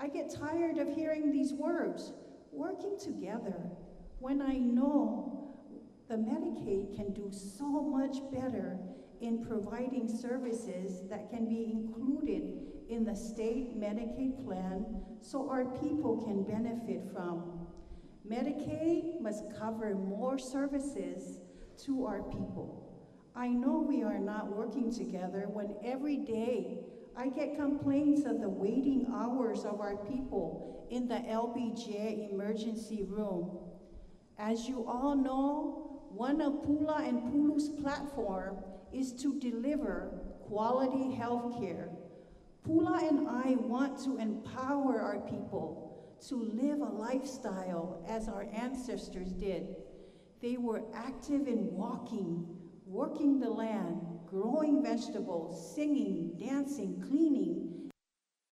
get tired of hearing these words, working together, when I know the Medicaid can do so much better in providing services that can be included in the state Medicaid plan so our people can benefit from. Medicaid must cover more services to our people. I know we are not working together when every day I get complaints of the waiting hours of our people in the LBJ emergency room. As you all know, one of Pula and Pulu's platform is to deliver quality health care. Pula and I want to empower our people to live a lifestyle as our ancestors did. They were active in walking, working the land, growing vegetables, singing, dancing, cleaning,